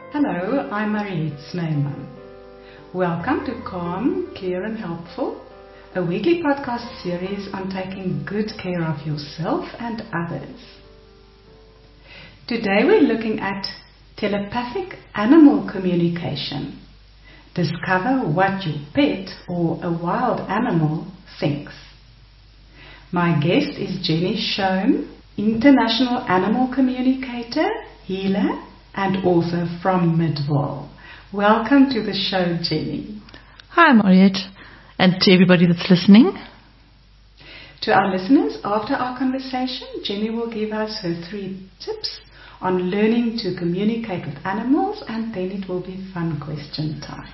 Hello, I'm Mariette Snyman. Welcome to Calm, Clear and Helpful, a weekly podcast series on taking good care of yourself and others. Today we're looking at telepathic animal communication. Discover what your pet or a wild animal thinks. My guest is Jenny Schoen, international animal communicator, healer, and author from Midwall. Welcome to the show, Jenny. Hi, Mariette, and to everybody that's listening. To our listeners, after our conversation, Jenny will give us her 3 tips on learning to communicate with animals, and then it will be fun question time.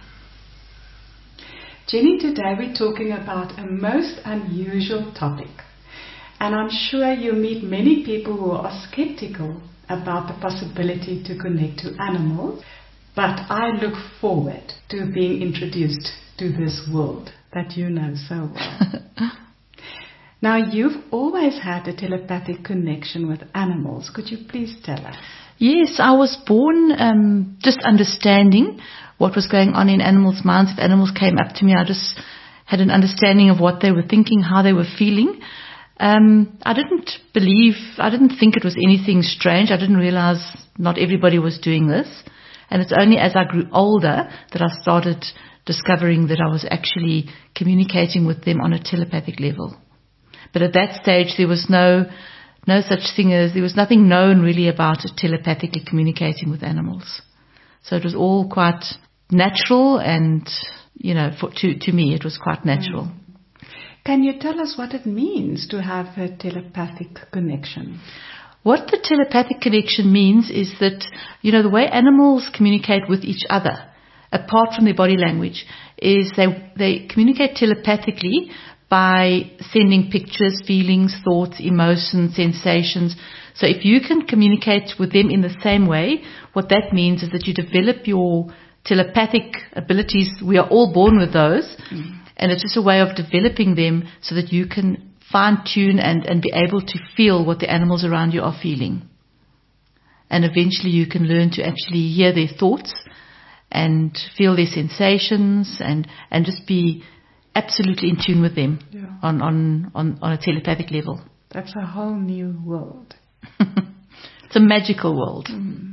Jenny, today we're talking about a most unusual topic, and I'm sure you meet many people who are skeptical about the possibility to connect to animals, but I look forward to being introduced to this world that you know so well. Now, you've always had a telepathic connection with animals. Could you please tell us? Yes, I was born just understanding what was going on in animals' minds. If animals came up to me, I just had an understanding of what they were thinking, how they were feeling. I didn't think it was anything strange. I didn't realize not everybody was doing this. And it's only as I grew older that I started discovering that I was actually communicating with them on a telepathic level. But at that stage, there was no such thing as, there was nothing known really about telepathically communicating with animals. So it was all quite natural and, to me, it was quite natural. Can you tell us what it means to have a telepathic connection? What the telepathic connection means is that, the way animals communicate with each other, apart from their body language, is they communicate telepathically by sending pictures, feelings, thoughts, emotions, sensations. So if you can communicate with them in the same way, what that means is that you develop your telepathic abilities. We are all born with those. And it's just a way of developing them so that you can fine-tune and be able to feel what the animals around you are feeling. And eventually you can learn to actually hear their thoughts and feel their sensations and just be absolutely in tune with them on a telepathic level. That's a whole new world. It's a magical world.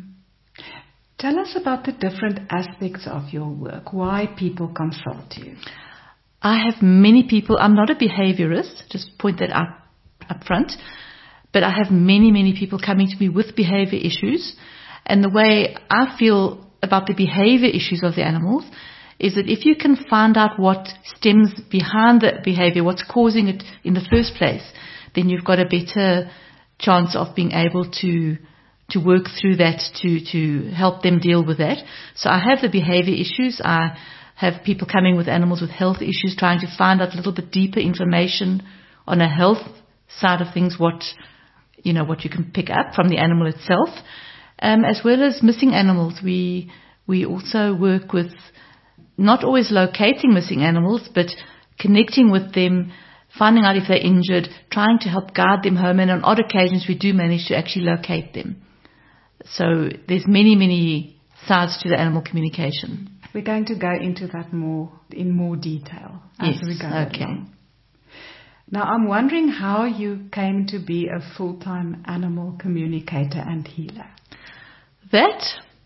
Tell us about the different aspects of your work, why people consult you. I have many people. I'm not a behaviorist, just point that out up front. But I have many, many people coming to me with behavior issues. And the way I feel about the behavior issues of the animals is that if you can find out what stems behind the behavior, what's causing it in the first place, then you've got a better chance of being able to work through that, to help them deal with that. So I have the behavior issues. I have people coming with animals with health issues, trying to find out a little bit deeper information on a health side of things, what you can pick up from the animal itself, as well as missing animals. We also work with not always locating missing animals, but connecting with them, finding out if they're injured, trying to help guide them home, and on odd occasions we do manage to actually locate them. So there's many, many sides to the animal communication. We're going to go into that in more detail as we go along. Now, I'm wondering how you came to be a full-time animal communicator and healer. That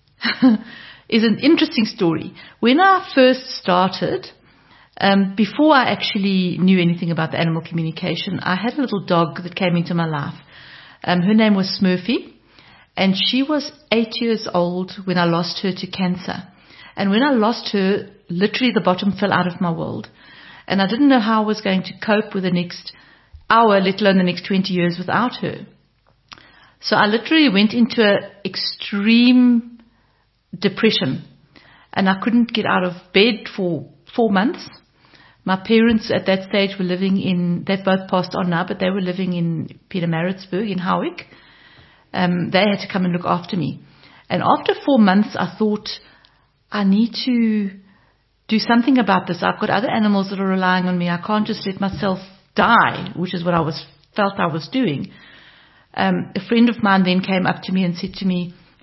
is an interesting story. When I first started, before I actually knew anything about the animal communication, I had a little dog that came into my life. Her name was Smurfy, and she was 8 years old when I lost her to cancer. And when I lost her, literally the bottom fell out of my world. And I didn't know how I was going to cope with the next hour, let alone the next 20 years without her. So I literally went into an extreme depression. And I couldn't get out of bed for 4 months. My parents at that stage were living they've both passed on now, but they were living in Pietermaritzburg in Howick. They had to come and look after me. And after 4 months, I thought, I need to do something about this. I've got other animals that are relying on me. I can't just let myself die, which is what felt I was doing. A friend of mine then came up to me and said to me,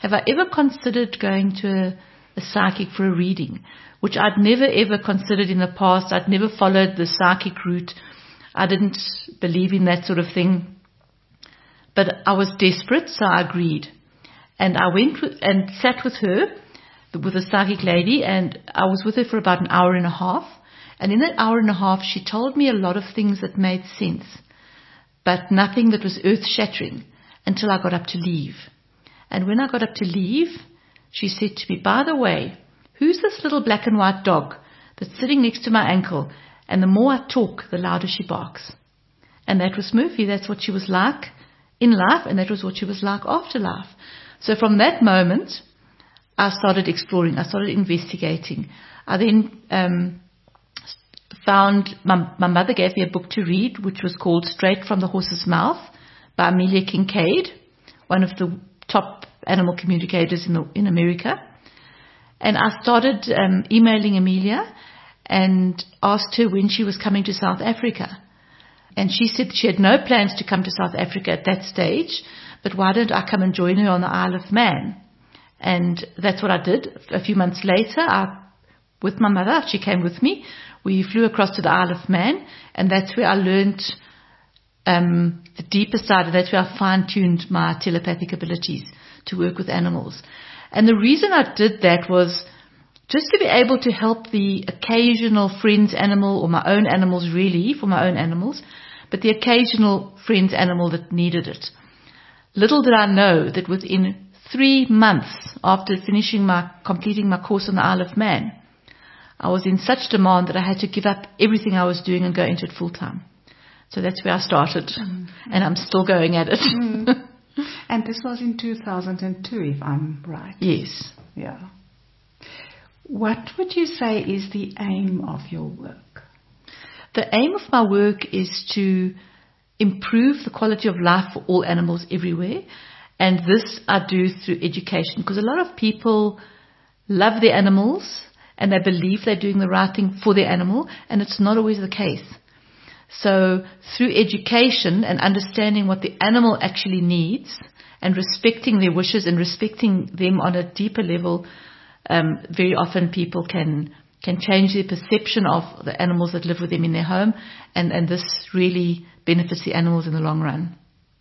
have I ever considered going to a psychic for a reading, which I'd never ever considered in the past. I'd never followed the psychic route. I didn't believe in that sort of thing. But I was desperate, so I agreed. And I went and sat with her, with a psychic lady, and I was with her for about an hour and a half. And in that hour and a half, she told me a lot of things that made sense, but nothing that was earth-shattering until I got up to leave. And when I got up to leave, she said to me, by the way, who's this little black and white dog that's sitting next to my ankle? And the more I talk, the louder she barks. And that was Murphy. That's what she was like in life, and that was what she was like after life. So from that moment, I started exploring. I started investigating. I then found, my mother gave me a book to read, which was called Straight from the Horse's Mouth by Amelia Kincaid, one of the top animal communicators in America. And I started emailing Amelia and asked her when she was coming to South Africa. And she said she had no plans to come to South Africa at that stage, but why don't I come and join her on the Isle of Man? And that's what I did. A few months later, with my mother, she came with me. We flew across to the Isle of Man, and that's where I learned the deeper side, and that's where I fine-tuned my telepathic abilities to work with animals. And the reason I did that was just to be able to help the occasional friend's animal, or my own animals really, for my own animals, but the occasional friend's animal that needed it. Little did I know that within 3 months after completing my course on the Isle of Man, I was in such demand that I had to give up everything I was doing and go into it full time. So that's where I started, and I'm still going at it. And this was in 2002, if I'm right. Yes. Yeah. What would you say is the aim of your work? The aim of my work is to improve the quality of life for all animals everywhere. And this I do through education, because a lot of people love their animals and they believe they're doing the right thing for their animal, and it's not always the case. So through education and understanding what the animal actually needs and respecting their wishes and respecting them on a deeper level, very often people can change their perception of the animals that live with them in their home, and this really benefits the animals in the long run.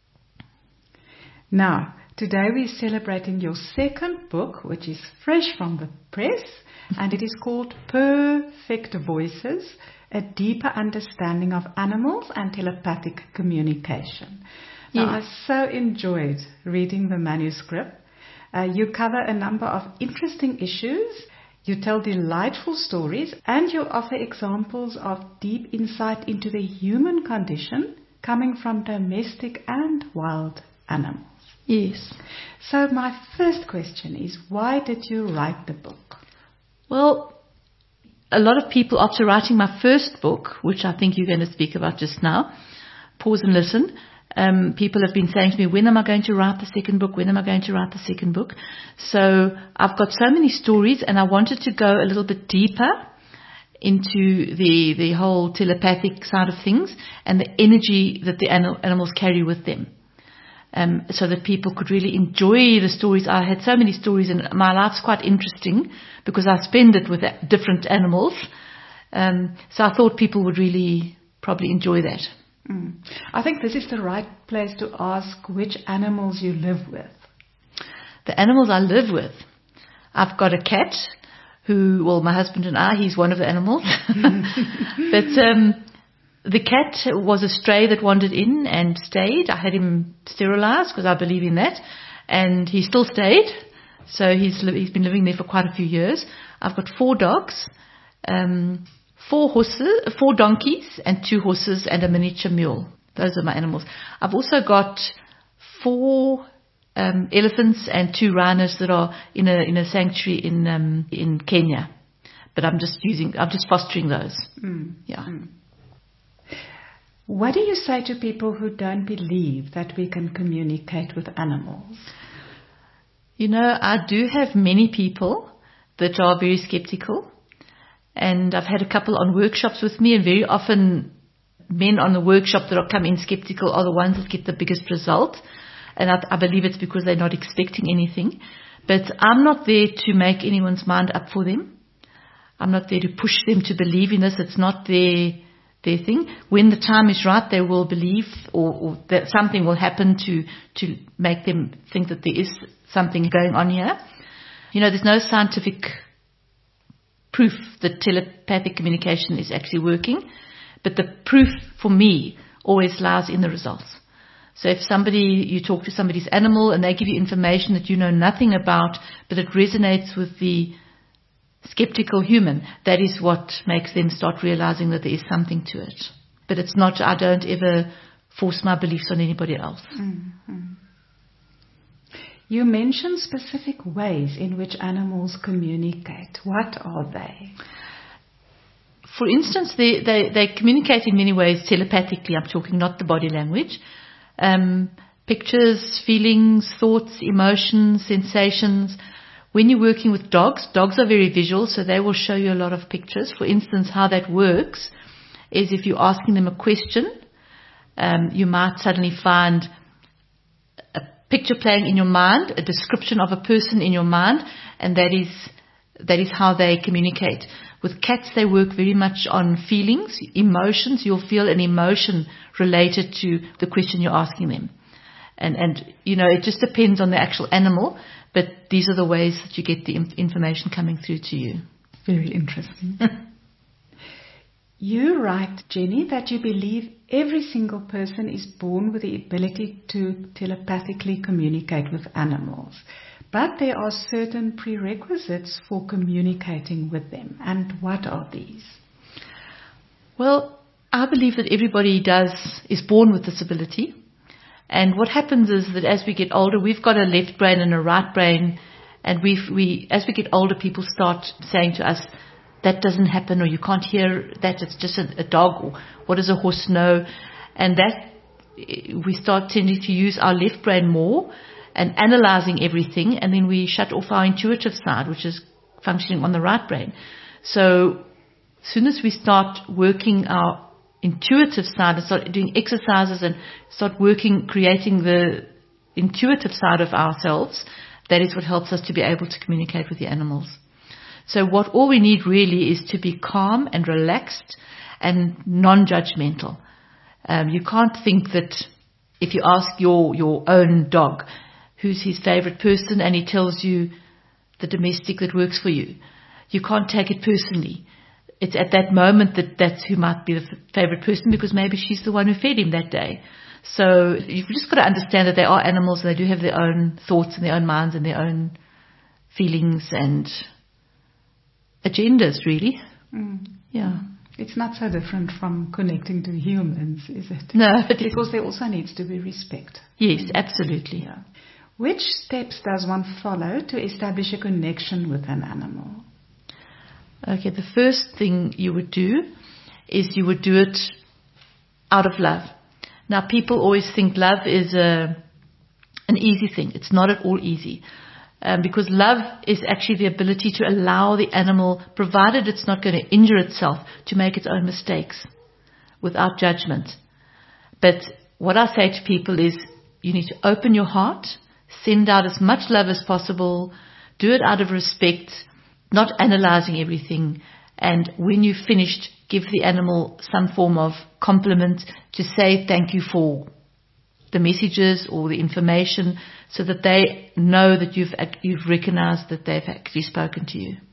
Now, today we're celebrating your second book, which is fresh from the press, and it is called Perfect Voices, A Deeper Understanding of Animals and Telepathic Communication. Now, Yes. I so enjoyed reading the manuscript. You cover a number of interesting issues, you tell delightful stories, and you offer examples of deep insight into the human condition coming from domestic and wild animals. Yes. So my first question is, why did you write the book? Well, a lot of people, after writing my first book, which I think you're going to speak about just now, Pause and Listen, people have been saying to me, when am I going to write the second book? When am I going to write the second book? So I've got so many stories, and I wanted to go a little bit deeper into the whole telepathic side of things and the energy that the animals carry with them. So that people could really enjoy the stories. I had so many stories, and my life's quite interesting because I spend it with different animals. So I thought people would really probably enjoy that. I think this is the right place to ask which animals you live with. The animals I live with, I've got a cat my husband and I, he's one of the animals. But the cat was a stray that wandered in and stayed. I had him sterilized because I believe in that. And he still stayed. So he's been living there for quite a few years. I've got 4 dogs, 4 donkeys, and 2 horses, and a miniature mule. Those are my animals. I've also got 4 elephants and 2 rhinos that are in a sanctuary in Kenya. But I'm just fostering those. Yeah. What do you say to people who don't believe that we can communicate with animals? You know, I do have many people that are very skeptical, and I've had a couple on workshops with me, and very often men on the workshop that come in skeptical are the ones that get the biggest result, and I believe it's because they're not expecting anything. But I'm not there to make anyone's mind up for them. I'm not there to push them to believe in this. It's not their thing. When the time is right, they will believe, or that something will happen to make them think that there is something going on here. There's no scientific proof that telepathic communication is actually working, but the proof for me always lies in the results. So if you talk to somebody's animal and they give you information that you know nothing about, but it resonates with the skeptical human, that is what makes them start realizing that there is something to it. But it's not, I don't ever force my beliefs on anybody else. Mm-hmm. You mentioned specific ways in which animals communicate. What are they? For instance, they communicate in many ways telepathically. I'm talking not the body language. Pictures, feelings, thoughts, emotions, sensations. When you're working with dogs are very visual, so they will show you a lot of pictures. For instance, how that works is if you're asking them a question, you might suddenly find a picture playing in your mind, a description of a person in your mind, and that is how they communicate. With cats, they work very much on feelings, emotions. You'll feel an emotion related to the question you're asking them. And it just depends on the actual animal, but these are the ways that you get the information coming through to you. Very interesting. You write, Jenny, that you believe every single person is born with the ability to telepathically communicate with animals. But there are certain prerequisites for communicating with them. And what are these? Well, I believe that everybody is born with this ability. And what happens is that as we get older, we've got a left brain and a right brain. And as we get older, people start saying to us, that doesn't happen, or you can't hear that, it's just a dog, or what does a horse know? And that we start tending to use our left brain more and analyzing everything, and then we shut off our intuitive side, which is functioning on the right brain. So as soon as we start working our intuitive side and start doing exercises and start creating the intuitive side of ourselves, that is what helps us to be able to communicate with the animals. So all we need really is to be calm and relaxed and non-judgmental. You can't think that if you ask your own dog who's his favorite person and he tells you the domestic that works for you, you can't take it personally. It's at that moment that's who might be the favorite person, because maybe she's the one who fed him that day. So you've just got to understand that they are animals and they do have their own thoughts and their own minds and their own feelings and agendas, really. Yeah. It's not so different from connecting to humans, is it? No. Because there also needs to be respect. Yes, absolutely. Yeah. Which steps does one follow to establish a connection with an animal? Okay, the first thing you would do is you would do it out of love. Now, people always think love is an easy thing. It's not at all easy. Because love is actually the ability to allow the animal, provided it's not going to injure itself, to make its own mistakes without judgment. But what I say to people is you need to open your heart, send out as much love as possible, do it out of respect, not analyzing everything, and when you've finished, give the animal some form of compliment to say thank you for the messages or the information, so that they know that you've recognized that they've actually spoken to you.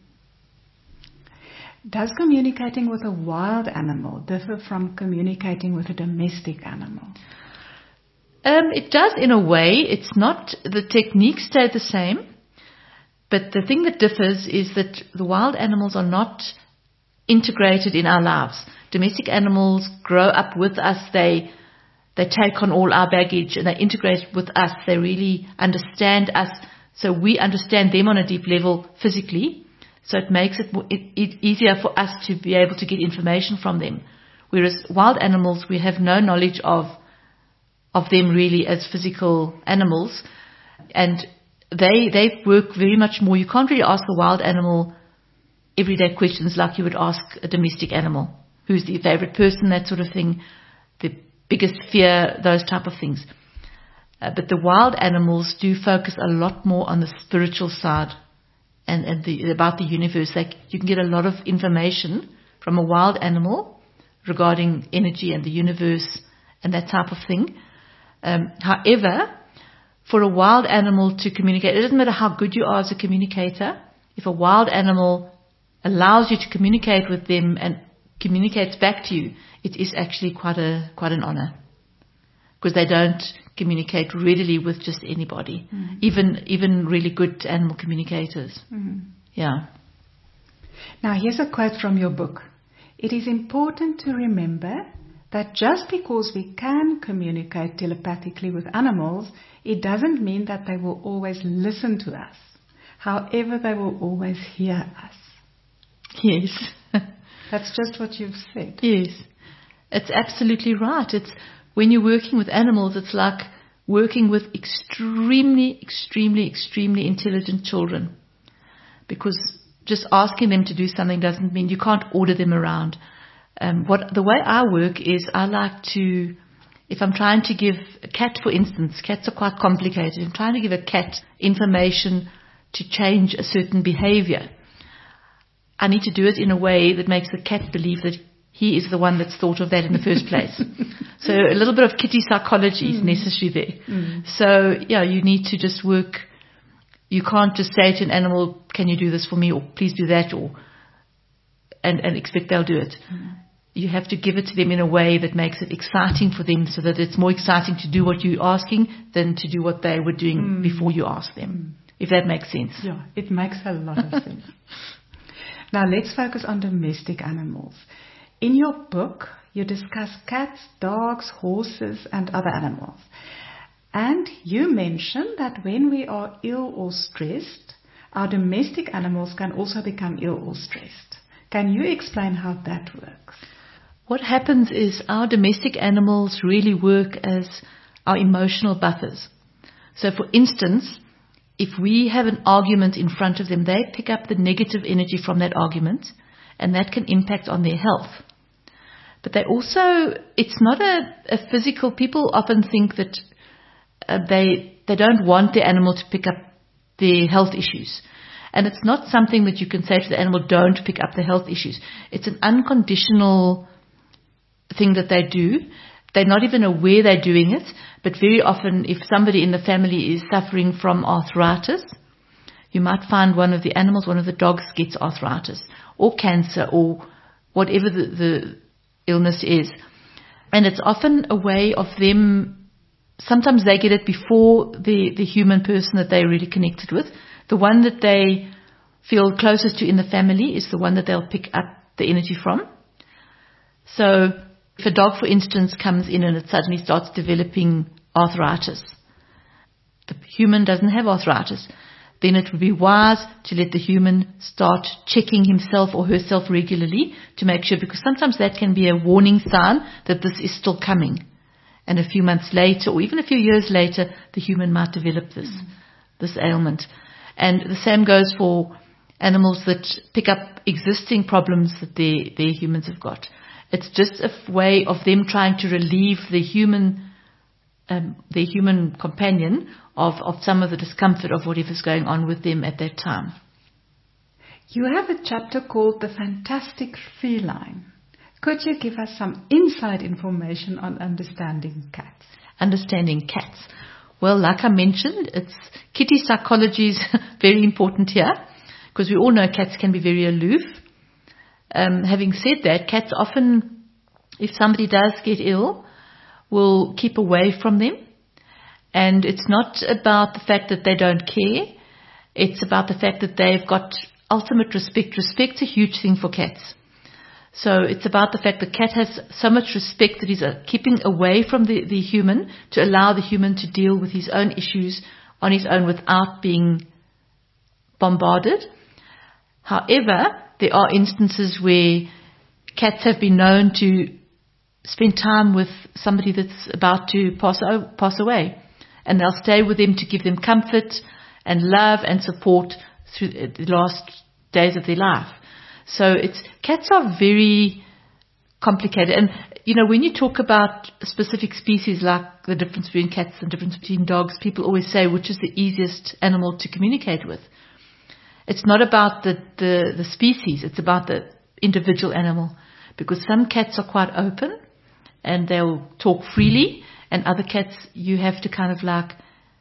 Does communicating with a wild animal differ from communicating with a domestic animal? It does in a way. It's not, the techniques stay the same, but the thing that differs is that the wild animals are not integrated in our lives. Domestic animals grow up with us. They take on all our baggage and they integrate with us. They really understand us. So we understand them on a deep level physically. So it makes it easier for us to be able to get information from them. Whereas wild animals, we have no knowledge of them really as physical animals. And they work very much more. You can't really ask a wild animal everyday questions like you would ask a domestic animal. Who's the favorite person, that sort of thing. The biggest fear, those type of things. But the wild animals do focus a lot more on the spiritual side and about the universe. Like, you can get a lot of information from a wild animal regarding energy and the universe and that type of thing. However, for a wild animal to communicate, it doesn't matter how good you are as a communicator. If a wild animal allows you to communicate with them and communicates back to you, it is actually quite an honor, because they don't communicate readily with just anybody, even really good animal communicators. Yeah. Now, here's a quote from your book. It is important to remember that just because we can communicate telepathically with animals, it doesn't mean that they will always listen to us. However, they will always hear us. Yes. That's just what you've said. Yes. It's absolutely right. It's when you're working with animals, it's like working with extremely, extremely, extremely intelligent children. Because just asking them to do something doesn't mean you can't order them around. The way I work is I like to, if I'm trying to give a cat, for instance, cats are quite complicated. I'm trying to give a cat information to change a certain behavior. I need to do it in a way that makes the cat believe that he is the one that's thought of that in the first place. So a little bit of kitty psychology is necessary there. So, yeah, you need to just work. You can't just say to an animal, can you do this for me, or please do that, or and expect they'll do it. You have to give it to them in a way that makes it exciting for them, so that it's more exciting to do what you're asking than to do what they were doing before you asked them, if that makes sense. Yeah, it makes a lot of sense. Now let's focus on domestic animals. In your book, you discuss cats, dogs, horses, and other animals. And you mention that when we are ill or stressed, our domestic animals can also become ill or stressed. Can you explain how that works? What happens is our domestic animals really work as our emotional buffers. So, for instance, if we have an argument in front of them, they pick up the negative energy from that argument, and that can impact on their health. But they also, it's not a physical, people often think that they don't want the animal to pick up their health issues. And it's not something that you can say to the animal, don't pick up the health issues. It's an unconditional thing that they do. They're not even aware they're doing it, but very often if somebody in the family is suffering from arthritis, you might find one of the animals, one of the dogs gets arthritis or cancer or whatever the illness is. And it's often a way of them, sometimes they get it before the human person that they're really connected with. The one that they feel closest to in the family is the one that they'll pick up the energy from. So if a dog, for instance, comes in and it suddenly starts developing arthritis, the human doesn't have arthritis, then it would be wise to let the human start checking himself or herself regularly to make sure, because sometimes that can be a warning sign that this is still coming. And a few months later, or even a few years later, the human might develop this ailment. And the same goes for animals that pick up existing problems that their humans have got. It's just a way of them trying to relieve the human companion of some of the discomfort of whatever's going on with them at that time. You have a chapter called The Fantastic Feline. Could you give us some inside information on understanding cats? Understanding cats. Well, like I mentioned, it's kitty psychology is very important here, because we all know cats can be very aloof. Having said that, cats often, if somebody does get ill, will keep away from them. And it's not about the fact that they don't care. It's about the fact that they've got ultimate respect. Respect's a huge thing for cats. So it's about the fact that cat has so much respect that he's keeping away from the human to allow the human to deal with his own issues on his own without being bombarded. However, there are instances where cats have been known to spend time with somebody that's about to pass away, and they'll stay with them to give them comfort and love and support through the last days of their life. So cats are very complicated. And, you know, when you talk about specific species like the difference between cats and the difference between dogs, people always say, which is the easiest animal to communicate with? It's not about the species, it's about the individual animal. Because some cats are quite open and they'll talk freely, and other cats you have to kind of like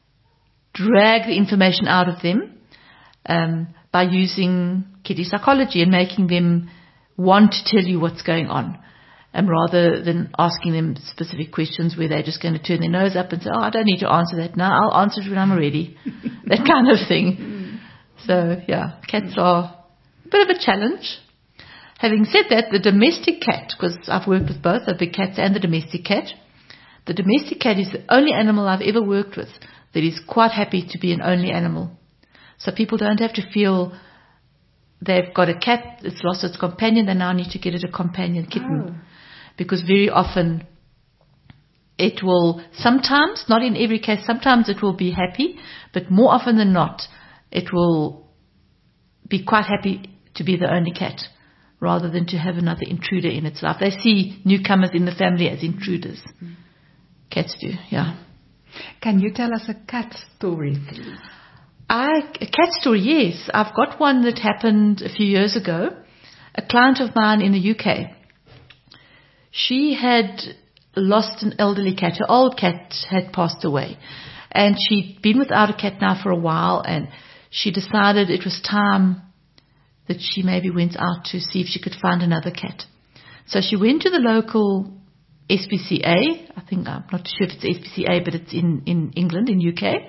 drag the information out of them by using kitty psychology and making them want to tell you what's going on, rather than asking them specific questions where they're just going to turn their nose up and say, oh, I don't need to answer that now, I'll answer it when I'm ready. That kind of thing. So, yeah, cats are a bit of a challenge. Having said that, the domestic cat, because I've worked with both the big cats and the domestic cat is the only animal I've ever worked with that is quite happy to be an only animal. So people don't have to feel they've got a cat, it's lost its companion, they now need to get it a companion kitten. Oh. Because very often it will, sometimes, not in every case, sometimes it will be happy, but more often than not, it will be quite happy to be the only cat, rather than to have another intruder in its life. They see newcomers in the family as intruders. Cats do, yeah. Can you tell us a cat story, please? A cat story, yes. I've got one that happened a few years ago. A client of mine in the UK, she had lost an elderly cat. Her old cat had passed away. And she'd been without a cat now for a while, and she decided it was time that she maybe went out to see if she could find another cat. So she went to the local SPCA. I think, I'm not sure if it's SPCA, but it's in England, in UK.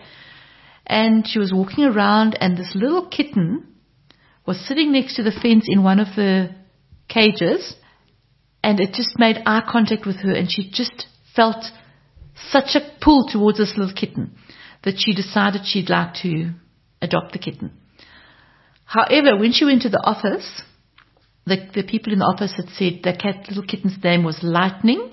And she was walking around, and this little kitten was sitting next to the fence in one of the cages, and it just made eye contact with her, and she just felt such a pull towards this little kitten that she decided she'd like to adopt the kitten. However, when she went to the office, the people in the office had said the little kitten's name was Lightning,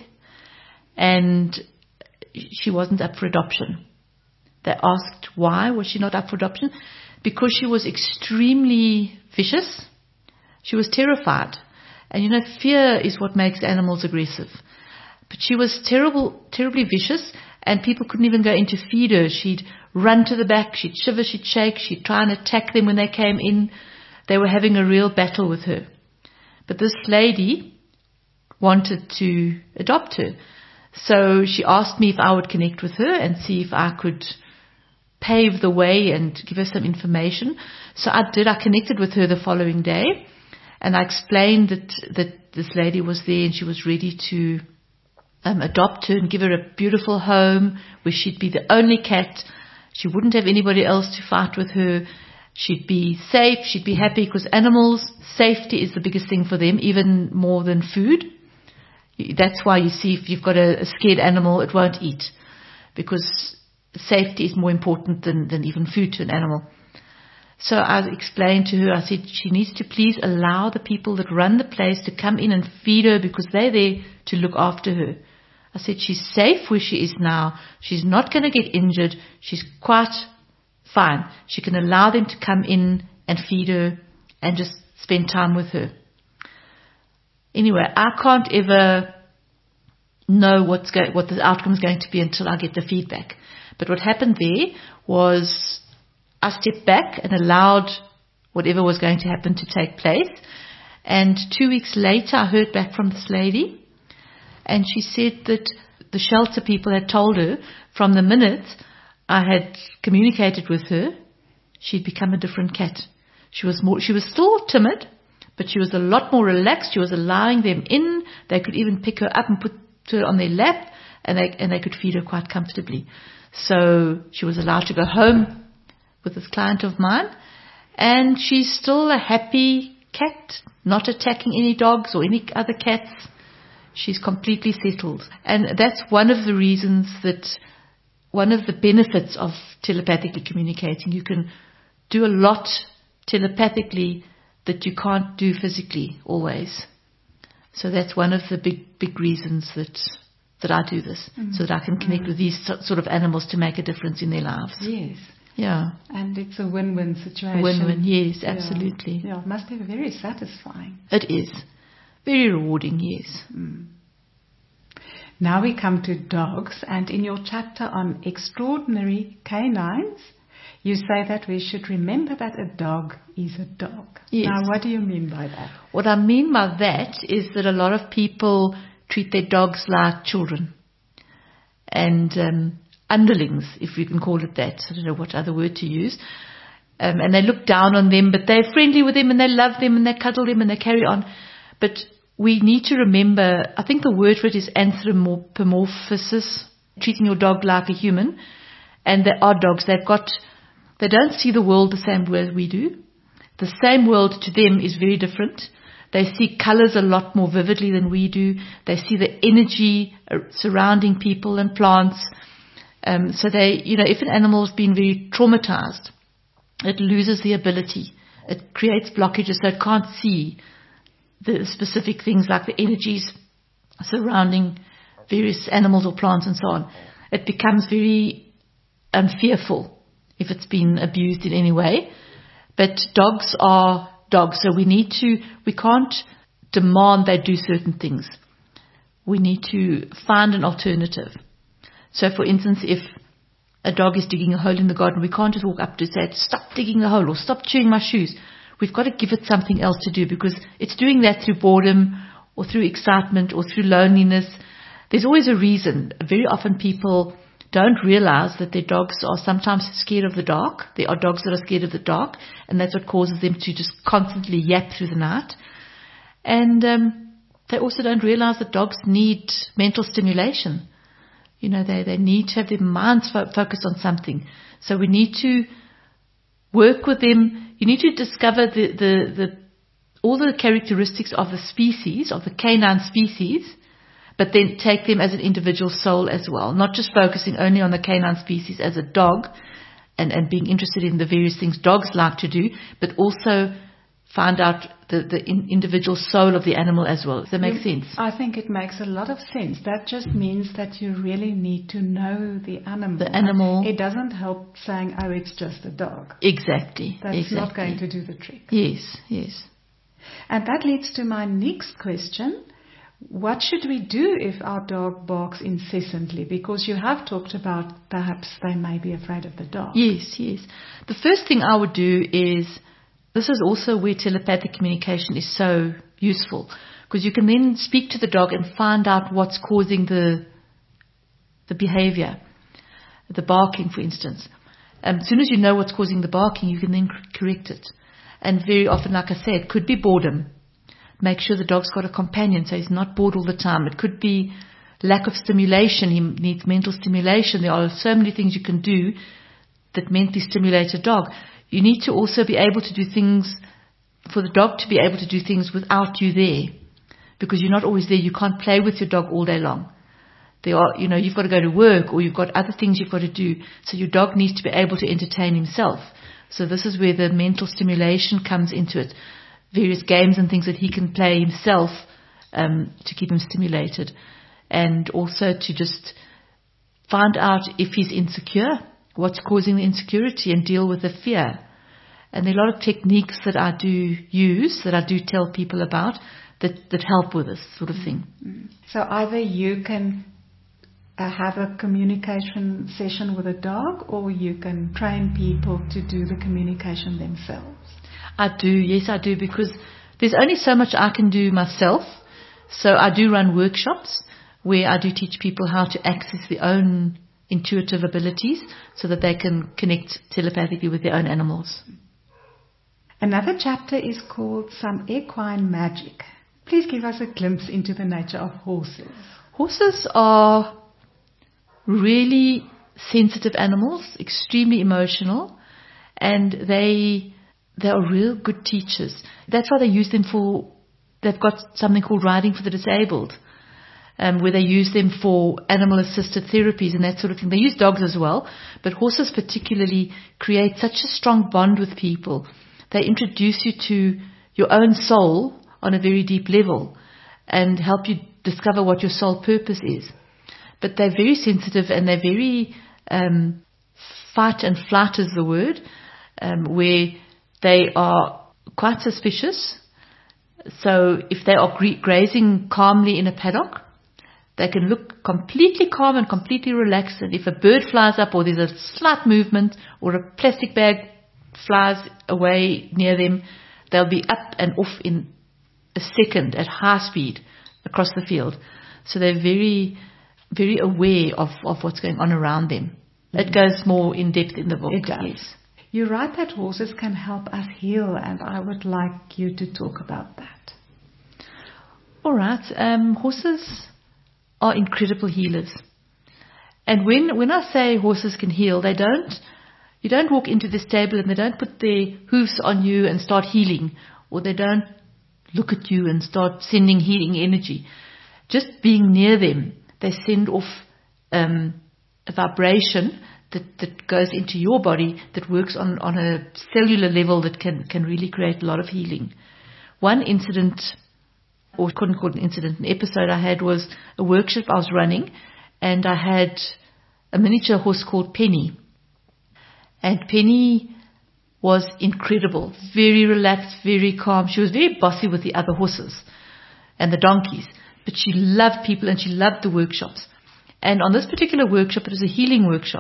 and she wasn't up for adoption. They asked why was she not up for adoption. Because she was extremely vicious. She was terrified. And you know, fear is what makes animals aggressive. But she was terribly vicious, and people couldn't even go in to feed her. She'd run to the back, she'd shiver, she'd shake, she'd try and attack them when they came in. They were having a real battle with her. But this lady wanted to adopt her. So she asked me if I would connect with her and see if I could pave the way and give her some information. So I did. I connected with her the following day, and I explained that this lady was there and she was ready to adopt her and give her a beautiful home where she'd be the only cat. She wouldn't have anybody else to fight with her. She'd be safe. She'd be happy, because animals, safety is the biggest thing for them, even more than food. That's why you see if you've got a scared animal, it won't eat, because safety is more important than even food to an animal. So I explained to her, I said she needs to please allow the people that run the place to come in and feed her, because they're there to look after her. I said she's safe where she is now. She's not going to get injured. She's quite fine. She can allow them to come in and feed her and just spend time with her. Anyway, I can't ever know what the outcome is going to be until I get the feedback. But what happened there was I stepped back and allowed whatever was going to happen to take place. And 2 weeks later, I heard back from this lady, and she said that the shelter people had told her from the minute I had communicated with her, she'd become a different cat. She was still timid, but she was a lot more relaxed. She was allowing them in. They could even pick her up and put her on their lap, and they could feed her quite comfortably. So she was allowed to go home with this client of mine, and she's still a happy cat, not attacking any dogs or any other cats. She's completely settled. And that's one of the reasons one of the benefits of telepathically communicating. You can do a lot telepathically that you can't do physically always. So that's one of the big reasons that I do this, so that I can connect with these sort of animals to make a difference in their lives. Yes. Yeah. And it's a win-win situation. Win-win, yes, absolutely. Yeah, it must be very satisfying. It is. Very rewarding, yes. Now we come to dogs, and in your chapter on extraordinary canines, you say that we should remember that a dog is a dog. Yes. Now, what do you mean by that? What I mean by that is that a lot of people treat their dogs like children and underlings, if we can call it that. I don't know what other word to use. And they look down on them, but they're friendly with them and they love them and they cuddle them and they carry on. But we need to remember, I think the word for it is anthropomorphosis, treating your dog like a human. And they are dogs. They don't see the world the same way we do. The same world to them is very different. They see colors a lot more vividly than we do. They see the energy surrounding people and plants. So they, if an animal's been very traumatized, it loses the ability. It creates blockages so it can't see the specific things like the energies surrounding various animals or plants and so on. It becomes very fearful if it's been abused in any way. But dogs are dogs, so we can't demand they do certain things. We need to find an alternative. So for instance, if a dog is digging a hole in the garden, we can't just walk up to it and say, stop digging the hole or stop chewing my shoes. We've got to give it something else to do because it's doing that through boredom or through excitement or through loneliness. There's always a reason. Very often people don't realize that their dogs are sometimes scared of the dark. There are dogs that are scared of the dark, and that's what causes them to just constantly yap through the night. And they also don't realize that dogs need mental stimulation. They need to have their minds focused on something. So we need to work with them. You need to discover all the characteristics of the species, of the canine species, but then take them as an individual soul as well, not just focusing only on the canine species as a dog and being interested in the various things dogs like to do, but also find out the individual soul of the animal as well. Does that make sense? I think it makes a lot of sense. That just means that you really need to know the animal. The animal. It doesn't help saying, oh, it's just a dog. Exactly. That's not going to do the trick. Yes, yes. And that leads to my next question. What should we do if our dog barks incessantly? Because you have talked about perhaps they may be afraid of the dog. Yes, yes. The first thing I would do is, this is also where telepathic communication is so useful, because you can then speak to the dog and find out what's causing the behavior, the barking, for instance. As soon as you know what's causing the barking, you can then correct it. And very often, like I said, it could be boredom. Make sure the dog's got a companion so he's not bored all the time. It could be lack of stimulation. He needs mental stimulation. There are so many things you can do that mentally stimulate a dog. You need to also be able to do things, for the dog to be able to do things without you there. Because you're not always there. You can't play with your dog all day long. You've got to go to work or you've got other things you've got to do. So your dog needs to be able to entertain himself. So this is where the mental stimulation comes into it. Various games and things that he can play himself to keep him stimulated. And also to just find out if he's insecure, what's causing the insecurity, and deal with the fear. And there are a lot of techniques that I do use, that I do tell people about, that help with this sort of thing. So either you can have a communication session with a dog, or you can train people to do the communication themselves. I do, yes I do, because there's only so much I can do myself. So I do run workshops where I do teach people how to access their own intuitive abilities so that they can connect telepathically with their own animals. Another chapter is called Some Equine Magic. Please give us a glimpse into the nature of horses. Horses are really sensitive animals, extremely emotional, and they are real good teachers. That's why they use them they've got something called Riding for the Disabled, where they use them for animal-assisted therapies and that sort of thing. They use dogs as well, but horses particularly create such a strong bond with people. They introduce you to your own soul on a very deep level and help you discover what your soul purpose is. But they're very sensitive and they're very fight and flight is the word, where they are quite suspicious. So if they are grazing calmly in a paddock, they can look completely calm and completely relaxed. And if a bird flies up or there's a slight movement or a plastic bag flies away near them, they'll be up and off in a second at high speed across the field. So they're very, very aware of what's going on around them. It goes more in depth in the book. It does. Yes. You write that horses can help us heal, and I would like you to talk about that. All right. Horses are incredible healers. And when I say horses can heal, you don't walk into the stable and they don't put their hoofs on you and start healing, or they don't look at you and start sending healing energy. Just being near them, they send off a vibration that goes into your body that works on a cellular level that can really create a lot of healing. One incident, or couldn't call it an incident, an episode I had was a workshop I was running, and I had a miniature horse called Penny. And Penny was incredible, very relaxed, very calm. She was very bossy with the other horses and the donkeys, but she loved people and she loved the workshops. And on this particular workshop, it was a healing workshop.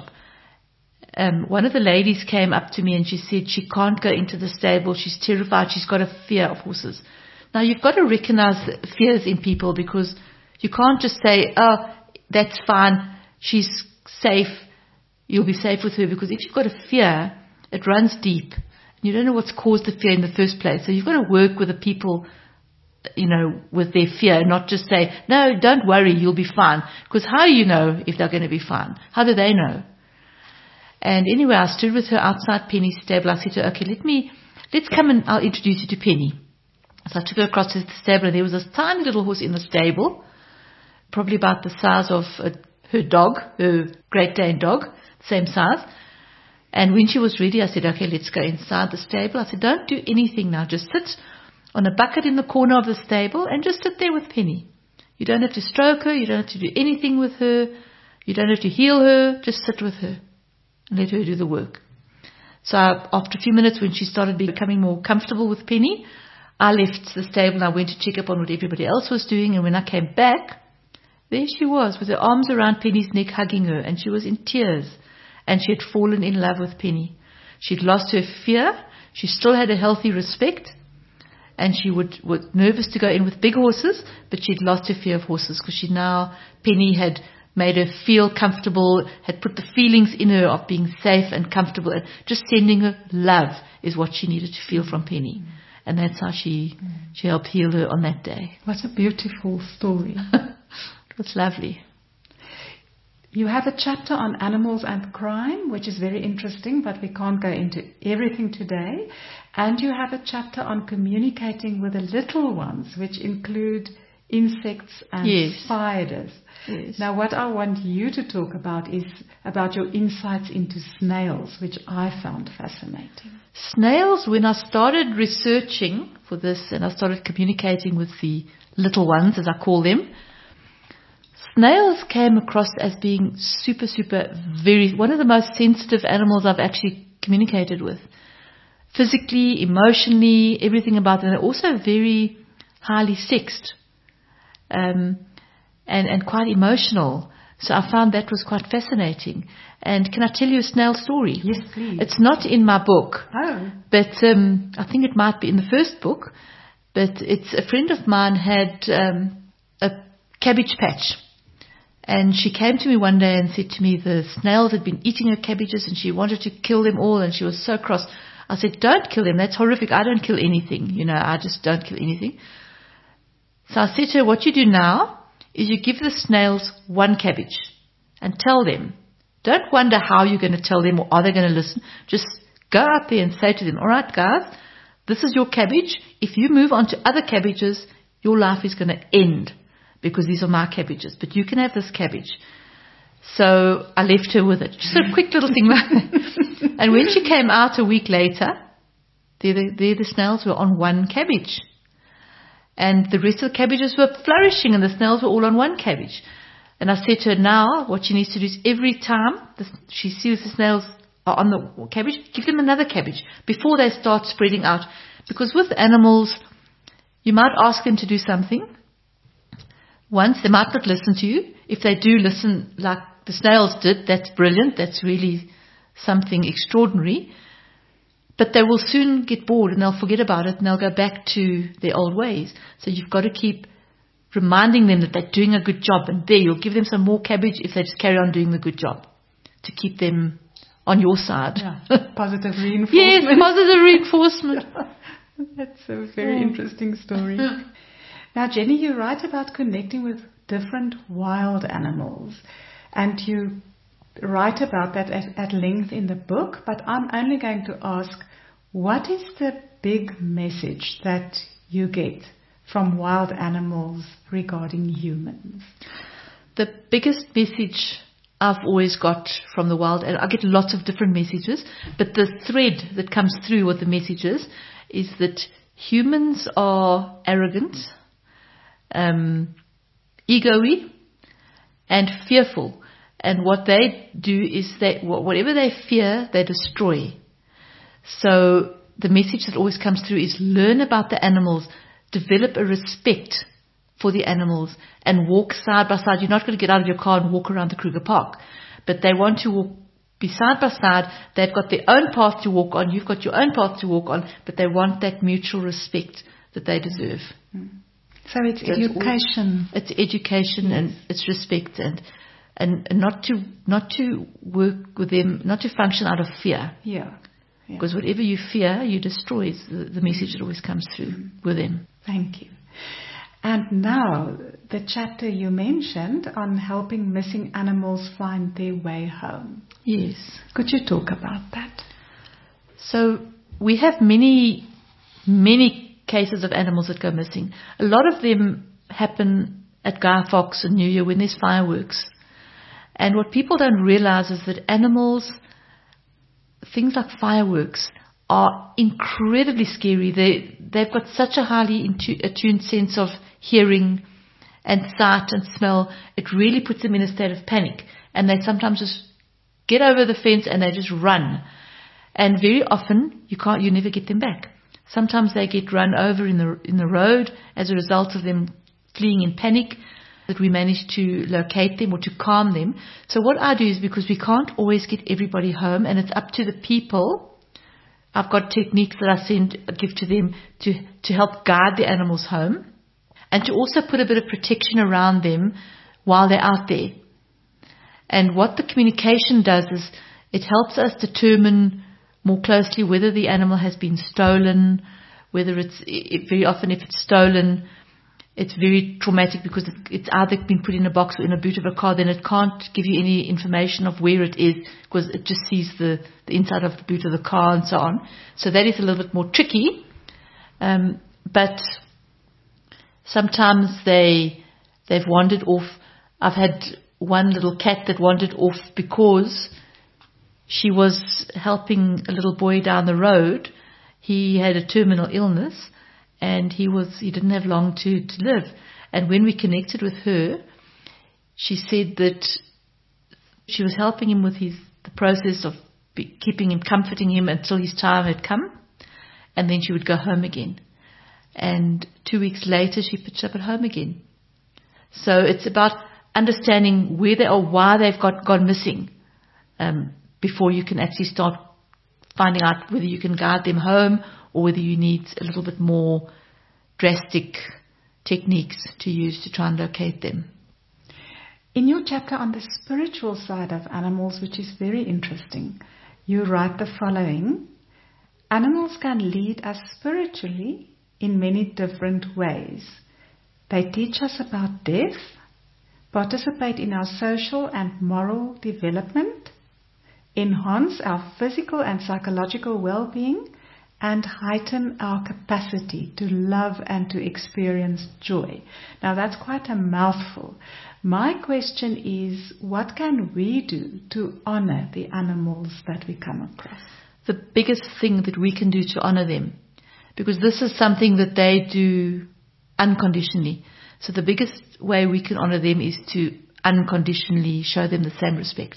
One of the ladies came up to me and she said she can't go into the stable. She's terrified. She's got a fear of horses. Now, you've got to recognize fears in people, because you can't just say, oh, that's fine, she's safe, you'll be safe with her. Because if you've got a fear, it runs deep. And you don't know what's caused the fear in the first place. So you've got to work with the people, with their fear, not just say, no, don't worry, you'll be fine. Because how do you know if they're going to be fine? How do they know? And anyway, I stood with her outside Penny's stable. I said to her, okay, let's come and I'll introduce you to Penny. So I took her across to the stable, and there was this tiny little horse in the stable, probably about the size of her dog, her Great Dane dog, same size. And when she was ready, I said, okay, let's go inside the stable. I said, don't do anything now. Just sit on a bucket in the corner of the stable and just sit there with Penny. You don't have to stroke her. You don't have to do anything with her. You don't have to heal her. Just sit with her and let her do the work. So after a few minutes, when she started becoming more comfortable with Penny, I left the stable and I went to check up on what everybody else was doing. And when I came back, there she was with her arms around Penny's neck, hugging her. And she was in tears. And she had fallen in love with Penny. She'd lost her fear. She still had a healthy respect. And she was nervous to go in with big horses, but she'd lost her fear of horses, because Penny had made her feel comfortable, had put the feelings in her of being safe and comfortable. And just sending her love is what she needed to feel from Penny. And that's how she helped heal her on that day. What a beautiful story. It was lovely. You have a chapter on animals and crime, which is very interesting, but we can't go into everything today. And you have a chapter on communicating with the little ones, which include insects and spiders. Yes. Now, what I want you to talk about is about your insights into snails, which I found fascinating. Snails, when I started researching for this and I started communicating with the little ones, as I call them, snails came across as being super, one of the most sensitive animals I've actually communicated with. Physically, emotionally, everything about them. They're also very highly sexed. And quite emotional. So I found that was quite fascinating. And can I tell you a snail story? Yes, please. It's not in my book. Oh. But I think it might be in the first book. But it's a friend of mine had a cabbage patch. And she came to me one day and said to me the snails had been eating her cabbages and she wanted to kill them all, and she was so cross. I said, don't kill them. That's horrific. I don't kill anything. I just don't kill anything. So I said to her, what you do now is you give the snails one cabbage and tell them. Don't wonder how you're going to tell them or are they going to listen. Just go out there and say to them, all right, guys, this is your cabbage. If you move on to other cabbages, your life is going to end because these are my cabbages. But you can have this cabbage. So I left her with it. Just a quick little thing like that. And when she came out a week later, the snails were on one cabbage. And the rest of the cabbages were flourishing and the snails were all on one cabbage. And I said to her, now what she needs to do is every time she sees the snails are on the cabbage, give them another cabbage before they start spreading out. Because with animals, You might ask them to do something. Once, they might not listen to you. If they do listen like the snails did, that's brilliant. That's really something extraordinary. But they will soon get bored and they'll forget about it and they'll go back to their old ways. So you've got to keep reminding them that they're doing a good job. And there, you'll give them some more cabbage if they just carry on doing the good job to keep them on your side. Yeah. Positive reinforcement. Yes, positive reinforcement. That's a very interesting story. Now, Jenny, you write about connecting with different wild animals. And you write about that at length in the book, but I'm only going to ask, what is the big message that you get from wild animals regarding humans? The biggest message I've always got from the wild, and I get lots of different messages, but the thread that comes through with the messages is that humans are arrogant, ego-y, and fearful. And what they do is whatever they fear, they destroy. So the message that always comes through is learn about the animals, develop a respect for the animals, and walk side by side. You're not going to get out of your car and walk around the Kruger Park. But they want to be side by side. They've got their own path to walk on. You've got your own path to walk on. But they want that mutual respect that they deserve. So it's education. It's education, yes. And it's respect and not to work with them, not to function out of fear. Yeah. Because whatever you fear, you destroy. The message that always comes through with them. Thank you. And now, the chapter you mentioned on helping missing animals find their way home. Yes. Could you talk about that? So, we have many, many cases of animals that go missing. A lot of them happen at Guy Fawkes and New Year when there's fireworks. And what people don't realize is that animals, things like fireworks, are incredibly scary. They've got such a highly attuned sense of hearing and sight and smell. It really puts them in a state of panic. And they sometimes just get over the fence and they just run. And very often you never get them back. Sometimes they get run over in the road as a result of them fleeing in panic, that we manage to locate them or to calm them. So what I do is, because we can't always get everybody home and it's up to the people, I've got techniques that I give to them to help guide the animals home and to also put a bit of protection around them while they're out there. And what the communication does is it helps us determine more closely whether the animal has been stolen, whether very often if it's stolen, it's very traumatic because it's either been put in a box or in a boot of a car, then it can't give you any information of where it is because it just sees the inside of the boot of the car and so on. So that is a little bit more tricky. But sometimes they've wandered off. I've had one little cat that wandered off because she was helping a little boy down the road. He had a terminal illness. And he didn't have long to live. And when we connected with her, she said that she was helping him with the process of keeping him, comforting him until his time had come. And then she would go home again. And 2 weeks later, she pitched up at home again. So it's about understanding where they are, why they've gone missing, before you can actually start finding out whether you can guide them home or whether you need a little bit more drastic techniques to use to try and locate them. In your chapter on the spiritual side of animals, which is very interesting, you write the following: animals can lead us spiritually in many different ways. They teach us about death, participate in our social and moral development, enhance our physical and psychological well-being, and heighten our capacity to love and to experience joy. Now that's quite a mouthful. My question is, what can we do to honor the animals that we come across? The biggest thing that we can do to honor them, because this is something that they do unconditionally. So the biggest way we can honor them is to unconditionally show them the same respect.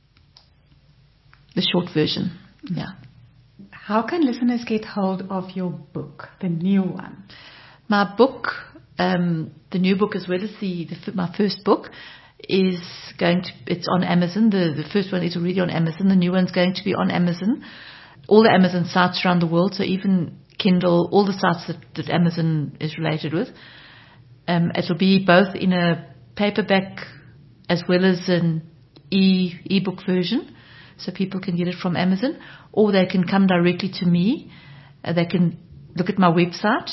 The short version. Yeah. How can listeners get hold of your book, the new one? My book, the new book as well as my first book, it's on Amazon. The first one is already on Amazon. The new one's going to be on Amazon. All the Amazon sites around the world, so even Kindle, all the sites that Amazon is related with. It'll be both in a paperback as well as an e-book version, so people can get it from Amazon, or they can come directly to me. They can look at my website,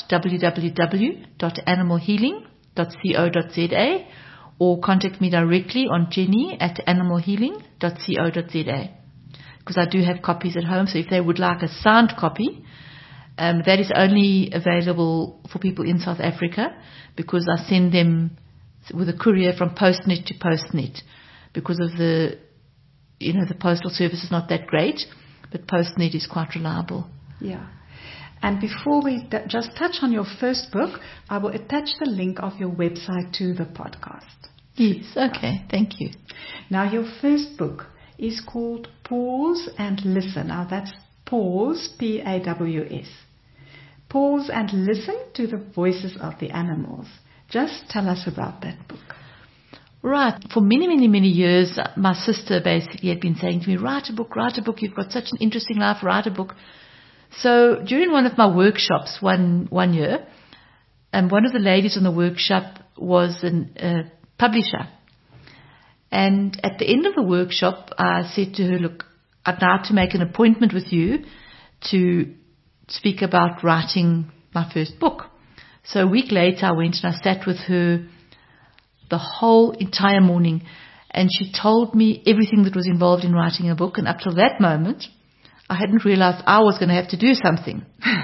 www.animalhealing.co.za, or contact me directly on jenny@animalhealing.co.za, because I do have copies at home. So if they would like a signed copy, that is only available for people in South Africa, because I send them with a courier from Postnet to Postnet, because of the postal service is not that great, but Postnet is quite reliable. Yeah. And before we just touch on your first book, I will attach the link of your website to the podcast. Yes, okay, thank you. Now, your first book is called Pause and Listen. Now, that's pause, P-A-W-S. Pause and listen to the voices of the animals. Just tell us about that book. Right. For many, many, many years, my sister basically had been saying to me, write a book, you've got such an interesting life, write a book. So during one of my workshops one year, one of the ladies on the workshop was a publisher. And at the end of the workshop, I said to her, look, I'd like to make an appointment with you to speak about writing my first book. So a week later, I went and I sat with her the whole entire morning, and she told me everything that was involved in writing a book. And up till that moment, I hadn't realized I was going to have to do something.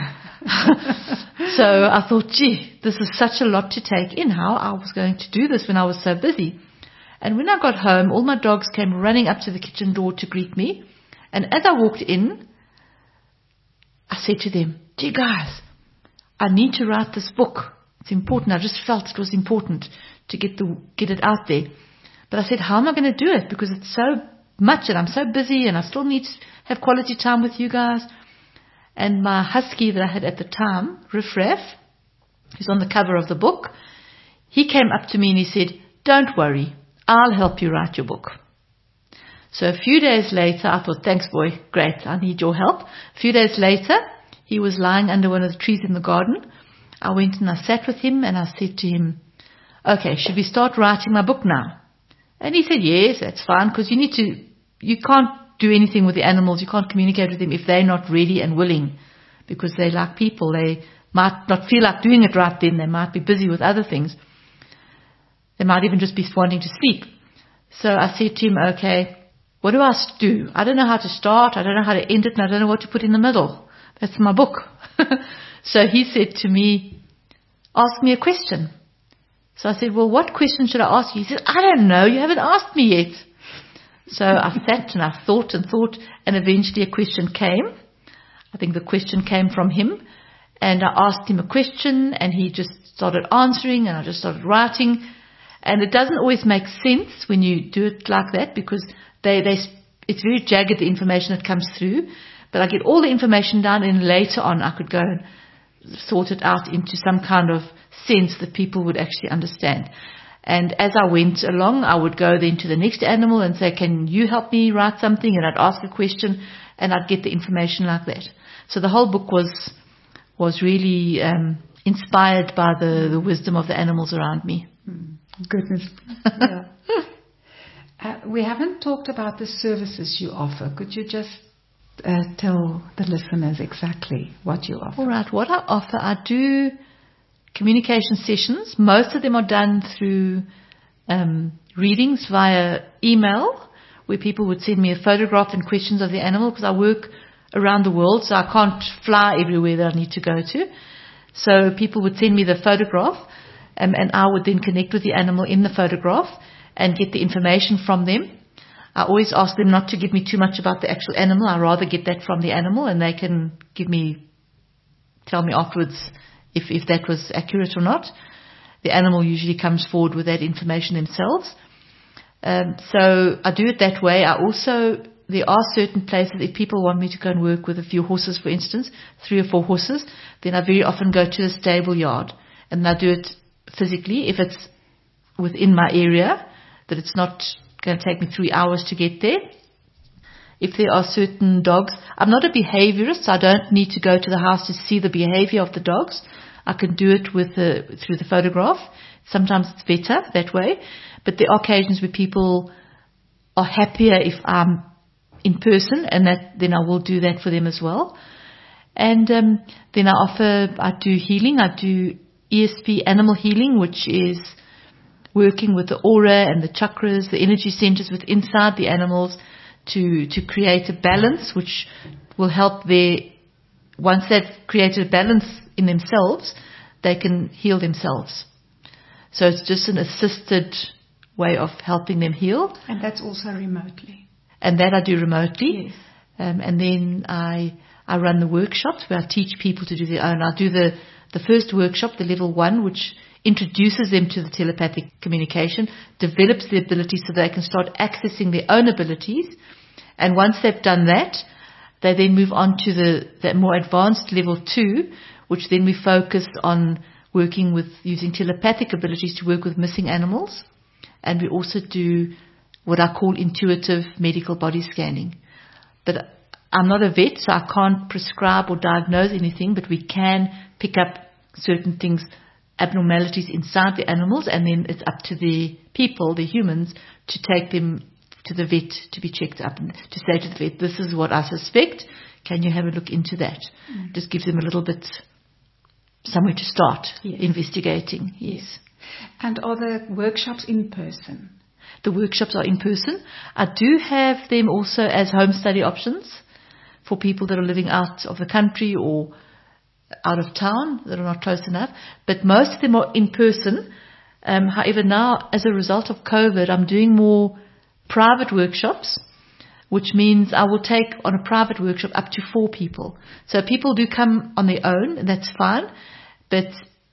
So I thought, gee, this is such a lot to take in, how I was going to do this when I was so busy. And when I got home, all my dogs came running up to the kitchen door to greet me. And as I walked in, I said to them, gee guys, I need to write this book. It's important. I just felt it was important to get it out there. But I said, how am I going to do it? Because it's so much and I'm so busy and I still need to have quality time with you guys. And my husky that I had at the time, Riff Raff, who's on the cover of the book, he came up to me and he said, don't worry, I'll help you write your book. So a few days later, I thought, thanks boy, great, I need your help. A few days later, he was lying under one of the trees in the garden. I went and I sat with him and I said to him, okay, should we start writing my book now? And he said, yes, that's fine, because you can't do anything with the animals, you can't communicate with them if they're not ready and willing, because they're like people. They might not feel like doing it right then, they might be busy with other things. They might even just be wanting to sleep. So I said to him, okay, what do I do? I don't know how to start, I don't know how to end it, and I don't know what to put in the middle. That's my book. So he said to me, ask me a question. So I said, well, what question should I ask you? He said, I don't know, you haven't asked me yet. So I sat and I thought, and eventually a question came. I think the question came from him. And I asked him a question and he just started answering and I just started writing. And it doesn't always make sense when you do it like that, because it's very jagged, the information that comes through. But I get all the information down and later on I could go and sort it out into some kind of sense that people would actually understand. And as I went along, I would go then to the next animal and say, can you help me write something? And I'd ask a question and I'd get the information like that. So the whole book was really inspired by the wisdom of the animals around me. Goodness. Yeah. We haven't talked about the services you offer. Could you just tell the listeners exactly what you offer? All right. What I offer, I do communication sessions. Most of them are done through readings via email, where people would send me a photograph and questions of the animal, because I work around the world, so I can't fly everywhere that I need to go to. So people would send me the photograph, and I would then connect with the animal in the photograph and get the information from them. I always ask them not to give me too much about the actual animal. I rather get that from the animal, and they can tell me afterwards if that was accurate or not. The animal usually comes forward with that information themselves. So I do it that way. There are certain places, if people want me to go and work with a few horses, for instance, 3 or 4 horses, then I very often go to the stable yard And I do it physically if it's within my area, that it's not going to take me 3 hours to get there. If there are certain dogs, I'm not a behaviorist, so I don't need to go to the house to see the behavior of the dogs. I can do it through the photograph. Sometimes it's better that way. But there are occasions where people are happier if I'm in person, and then I will do that for them as well. And then I do healing. I do ESP animal healing, which is working with the aura and the chakras, the energy centers within inside the animals to create a balance, which will help once they've created a balance in themselves, they can heal themselves. So it's just an assisted way of helping them heal. And that's also remotely. And that I do remotely. Yes. And then I run the workshops where I teach people to do their own. I do the first workshop, the level 1, which introduces them to the telepathic communication, develops the ability so they can start accessing their own abilities. And once they've done that, they then move on to the more advanced level 2, which then we focus on working with using telepathic abilities to work with missing animals. And we also do what I call intuitive medical body scanning. But I'm not a vet, so I can't prescribe or diagnose anything, but we can pick up certain things, abnormalities inside the animals, and then it's up to the people, the humans, to take them to the vet to be checked up and to say to the vet, this is what I suspect. Can you have a look into that? Just gives them a little bit somewhere to start investigating. Yes. And are the workshops in person? The workshops are in person. I do have them also as home study options for people that are living out of the country or out of town that are not close enough. But most of them are in person. However, now as a result of COVID, I'm doing more private workshops, which means I will take on a private workshop up to 4 people. So people do come on their own, and that's fine. But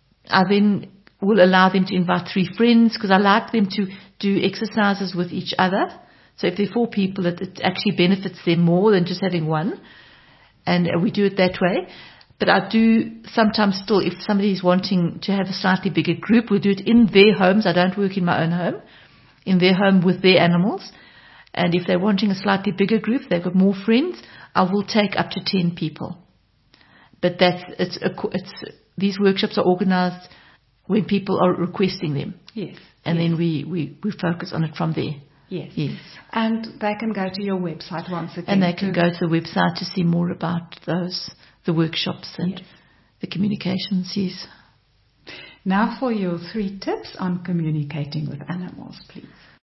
I then will allow them to invite 3 friends, because I like them to do exercises with each other. So if there are 4 people, it actually benefits them more than just having one. And we do it that way. But I do sometimes still, if somebody is wanting to have a slightly bigger group, we'll do it in their homes. I don't work in my own home. In their home with their animals. And if they're wanting a slightly bigger group, they've got more friends, I will take up to 10 people. But these workshops are organized when people are requesting them. Yes. And then we focus on it from there. Yes. Yes. And they can go to your website once again. And they can go to the website to see more about the workshops and the communications, yes. Now for your 3 tips on communicating with animals, please.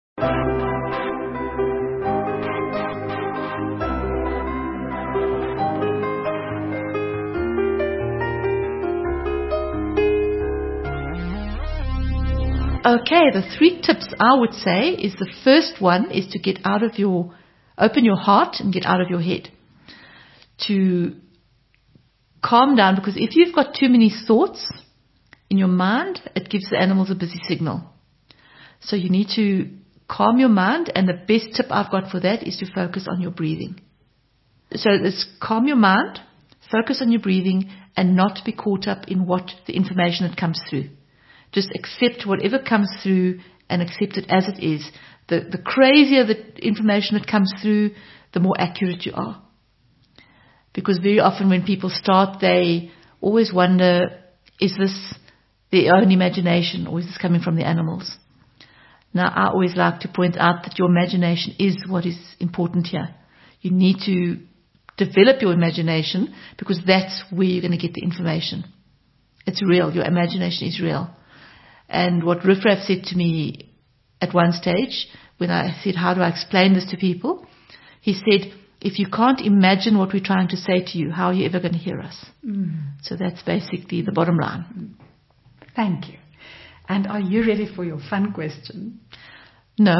Okay, the 3 tips I would say is the first one is to open your heart and get out of your head. To calm down, because if you've got too many thoughts in your mind, it gives the animals a busy signal. So you need to calm your mind, and the best tip I've got for that is to focus on your breathing. So it's calm your mind, focus on your breathing, and not be caught up in what the information that comes through. Just accept whatever comes through and accept it as it is. The crazier the information that comes through, the more accurate you are. Because very often when people start, they always wonder, is this their own imagination or is this coming from the animals? Now, I always like to point out that your imagination is what is important here. You need to develop your imagination because that's where you're going to get the information. It's real. Your imagination is real. And what Riff Raff said to me at one stage, when I said, how do I explain this to people? He said, if you can't imagine what we're trying to say to you, how are you ever going to hear us? So that's basically the bottom line. Thank you. And are you ready for your fun question? No.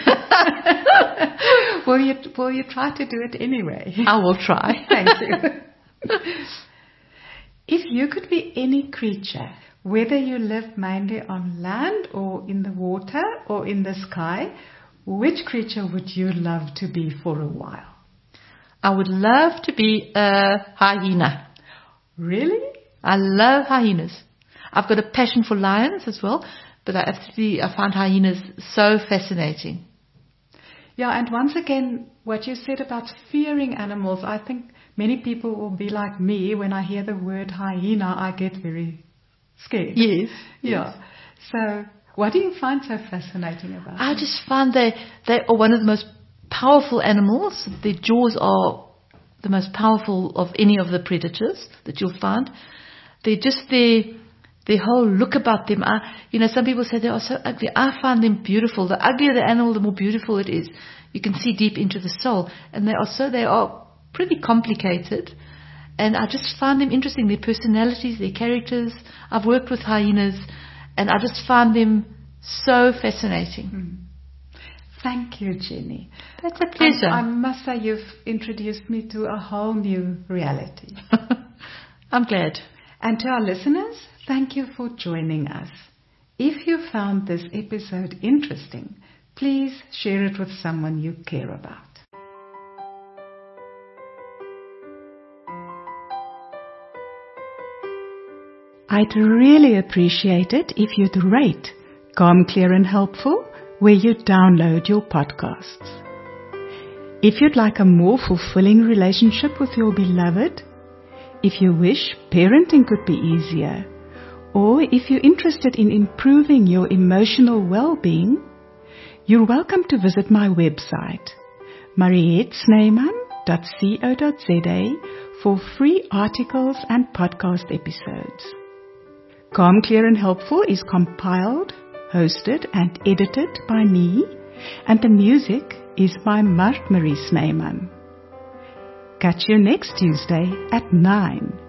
Will you try to do it anyway? I will try. Thank you. If you could be any creature, whether you live mainly on land or in the water or in the sky, which creature would you love to be for a while? I would love to be a hyena. Really? I love hyenas. I've got a passion for lions as well, but I find hyenas so fascinating. Yeah, and once again, what you said about fearing animals, I think many people will be like me. When I hear the word hyena, I get very scared. Yes. Yeah. So what do you find so fascinating about them? I just find they are one of the most powerful animals. Their jaws are the most powerful of any of the predators that you'll find. They're just their whole look about them. Some people say they are so ugly. I find them beautiful. The uglier the animal, the more beautiful it is. You can see deep into the soul. And they are pretty complicated. And I just find them interesting. Their personalities, their characters. I've worked with hyenas, and I just find them so fascinating. Thank you, Jenny. That's a pleasure. I must say you've introduced me to a whole new reality. I'm glad. And to our listeners, thank you for joining us. If you found this episode interesting, please share it with someone you care about. I'd really appreciate it if you'd rate Calm, Clear and Helpful where you download your podcasts. If you'd like a more fulfilling relationship with your beloved, if you wish parenting could be easier, or if you're interested in improving your emotional well-being, you're welcome to visit my website, marietsnyman.co.za, for free articles and podcast episodes. Calm, Clear and Helpful is compiled, hosted and edited by me, and the music is by Mart Marie Snyman. Catch you next Tuesday at 9